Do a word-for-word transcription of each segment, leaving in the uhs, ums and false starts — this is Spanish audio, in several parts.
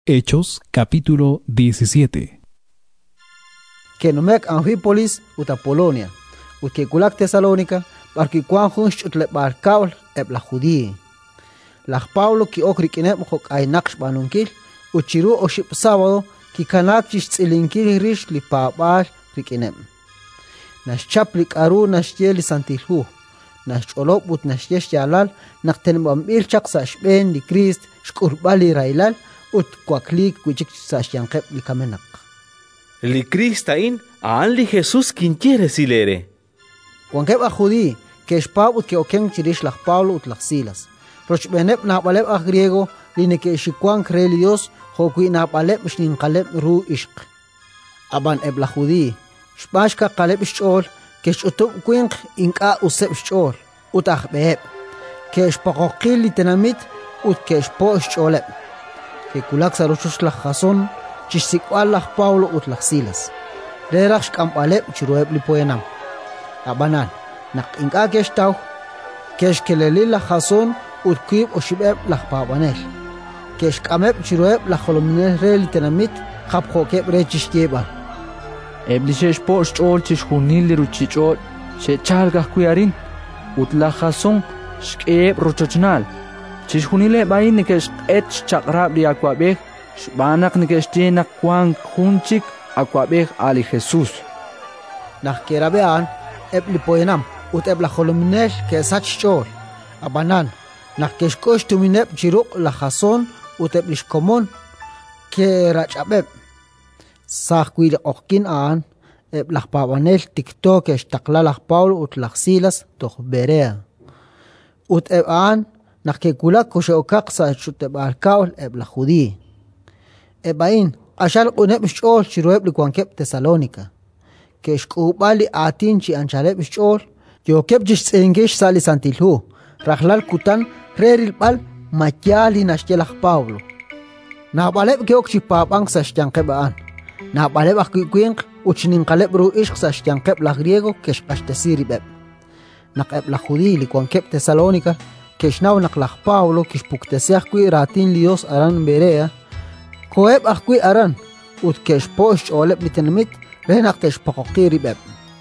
Hechos capítulo diecisiete. Que nomek Anfípolis uta Polonia, ut que culak Tesalónica, barki quan junch ut le barkaul eb la judíe. La Pablo ki okrik ineb hok ay naqsh banunkil, uchiru oship sábado ki kanak chis tsilinkil rish li paabal rikinem. Nash chaplik aru nash yeli santilhu, nash olop ut nash yesh yalal, nakten bambil chak sa shben li Christ shkurbali railal, ut kwaklik kuchik sa shyankep li kamenak. Li Kristain aan li Jesús quintiere silere. Kwankep a judí, que shpab ut que oken chirish lach Pablo ut lach Silas. Roch benep na balep a griego, li ne que shikwan kreli Dios, hokui na balep shnin kalep ru ishq. Aban eb la judí, shpash ka kalep shchol, que shutup kwink inka usep shchol, ut ach behep, que shpakokil li tenamit, ut que shpo shcholep. Que kulak sa rochus lach Jason, chisikwal lach Pablo ut lach Silas. Rerach shkampalep chirueb li poenam. Abanan, nak inka keshtaw, kesh keleli lach Jason ut kuib o shibeb lach pabanel. Kesh kamep chirueb lach holomnel re li tenamit, khab khokeb re chishkebal. Ebli shesh po shchol chish hunil li ruchichol, she chalgah kuyarin, ut lach Jason shkeb rochochnal. Chish hunile bain ni kesh et chakrab li akwabeh, shbanak ni kesh tinak kwang hunchik akwabeh ali Jesús. Nak kerabean, eb li poenam, ut eb la holomnel ke sach chol. Abanan, nak kesh kosh tuminep chiruk la Jason, ut eb lish komon, ke rachabeb. Sah kuil okkin aan, eb lach pabanel tikto kesh takla lach Paul ut lach Silas toch Berea. Ut eb aan, nak que kulak kushe okak sa chute barkaul eb la judí. Ebain, ashal uneb shol chirueb li kwankep Tesalónica. Que shkubali atin chi anchaleb shol, yo kep jish tsengesh sali santilhu, rahlal kutan reril bal makyali nashjelach Pablo. Na baleb ke ok chipapang sa shyankeb aan. Na baleb akikuink uchnin kaleb ru ishk sa shyankeb la griego que shkashtesiri beb. Nak eb la judí li kwankep Tesalónica, que shnaw naklach Pablo kish puktesiach kui ratin lios aran Berea, koeb ach kui aran, ut kesh posh olep litenmit, renak tesh pakokiri beb.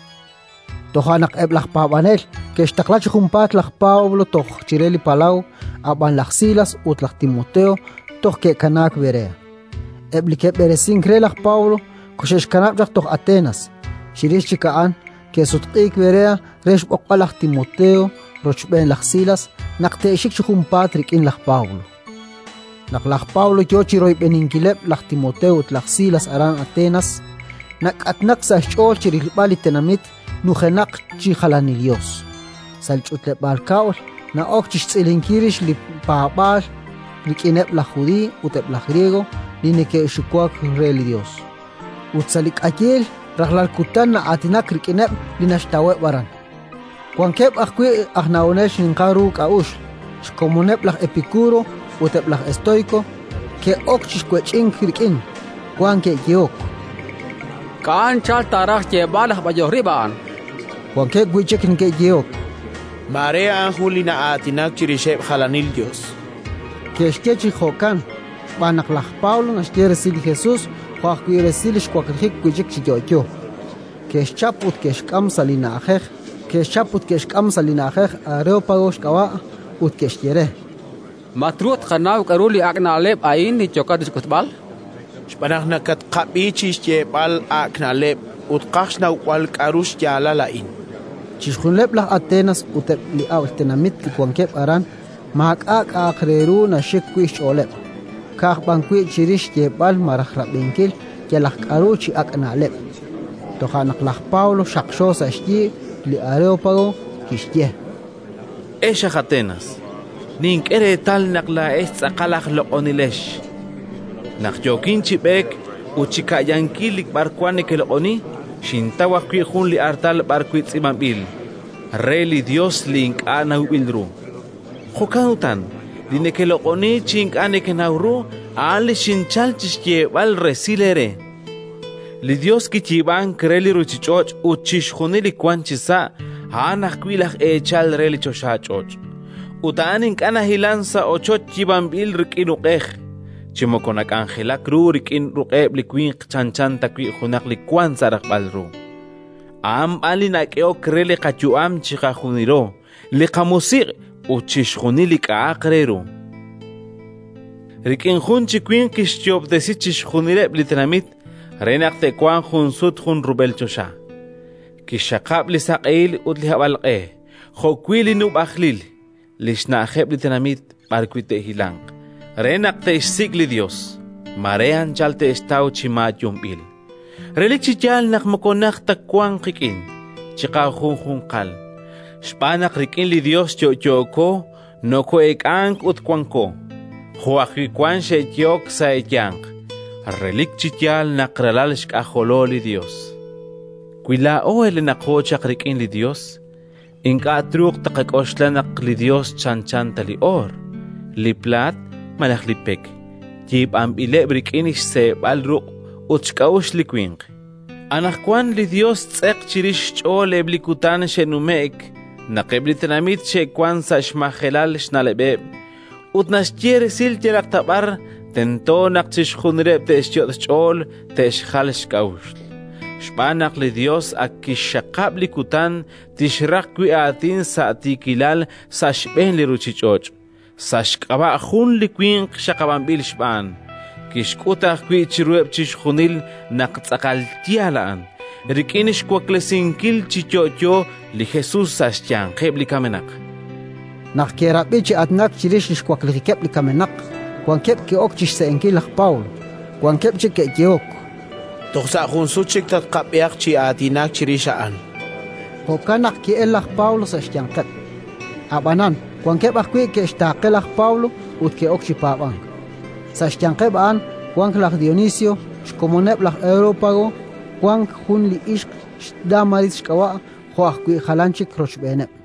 Toha nak eb lach pabanel, kesh taklach humpat lach Pablo toch chireli palau, aban lach Silas ut lach Timoteo, toch ke kanak Berea. Eb li keb beresin kre lach Pablo, kushesh kanak jach toch Atenas, shirish chikaan, ke sutqik Berea, resh bokka lach Timoteo, roch ben lach Silas, nak teishik chukum Patrick in lach Pablo. Nak lach Pablo yo chiroy beninkilep lach Timoteo ut lach Silas aran Atenas, nak atnak sa shol chirilbali tenamit nuchenak chihalanilios. Salchutle barkaul, na ok chitzilinkirish li paabal, rikinep lach judí utep lach griego, li neke shukwak reli Dios. Ut salik akil, rahlal kutan na atinak rikinep li nashtawe baran. Kwankep akwi ahnaonesh ninkaru kaush, shkomonep lach Epicuro, utep lach Estoico, ke ok chishkwechin krikin, kwanke giok. Kaan chal tarach ke balah bajohriban. Kwanke gwichekin ke giok. Marea anjulina atinak chirishep halanil Dios. Ke shkechi hokan, banak lach Paulo nashtiere sil Jesús, kwakwi resil shkwakrik gwichek chigyokyo. Ke shchaput ke shkam salina ajech, que chaput que shkam salinajej Areópago shkawa ut que shtiere. Matrut khanaw karuli aknaleb ain ni chokat diskutbal. Shpanachna kat qabichi shjebal aknaleb ut qashna wal karush yalalain. Chishkhunleb la Atenas ut li awtenamit kwankep aran mak ak akreru na shekwish oleb. Kah bankwi chirish jebal marahrabenkil yalak karuchi aknaleb. Tohanak lach Paulo shakshosa shti li Areópago kishtie. Esha Atenas, nink ere tal nakla es akalach lo onilesh. Nak jokin chibek uchikayankilik barkwane ke lo oni, shintawa kwi hun li artal barkwit simambil. Reli Dios link ana wilru. Hokautan, dine ke lo oni chink ane ke nauru, ali shinchal chishye wal resilere. Li Dios kichiban kreli ruchichoch uchish hunili kwanchisa hanak kwilach echal reli choshachach. Utanin kana hilansa ochoch chibambil rikinuqej. chimokonak angela kru rikin ruqeb likwin chanchan takwi khunak likwan sarak balru am alina keo krele qachuam chiqa khuniro liqamusig uchish khunili ka aqreru rikin khun chikwin kishchob desichish khunire blitramit renak te kwan khun sut khun rubel chosha kishaqab lisaqil utli habalqe khokwili nub akhlil lishna kheb litramit barkwite hilang renak te sigli Dios marean chalte estau chima yumbil relichi jal nak mokonak takwang kikin chika khun khun qal spanak rikin li Dios yo yoko no ko ekang ut kwanko huakhi kwan she yok sa yang relichi jal nakralal shka hololi Dios kwila o el nakocha rikin li Dios inka truk takakoslanak li Dios chanchan tali or li plat malak lipek jib am ile brikinish se balru uchkaush likwing anak kwan li Dios tsek chirish chole blikutan shenumek naqebli tramit she kwan sa shmahelal shnalebe utnashtier sil tirak tabar tento naqchish khunreb te shchot chol te shkhal shkaush shpanak li Dios akishaqab likutan tishraq kwi atin sa tikilal sa shben li ruchichoch sashkaba khun likwin shaqaban bil shban kishkuta kwi chirueb chish khunil naqtsaqal tialan rikinish kwaklesinkil chichocho li Jesus sashchan qebli kamenak naqkera bichi atnak chirish kwakli kebli kamenak kwankep ki okchish se enkil Paul kwankep chike kiok toxsa khun suchik tat qabiaq chi atinak chirishaan pokanak ki elah Paul sashchan qet abanan kwankep akwi ke shtaqelak Paulo ut ke okchi paban sashtanqeb an kwank lak Dionisio shkomonep lak Europago kwank hun li ishq damaris shkawa khwa akwi khalanchik rochbene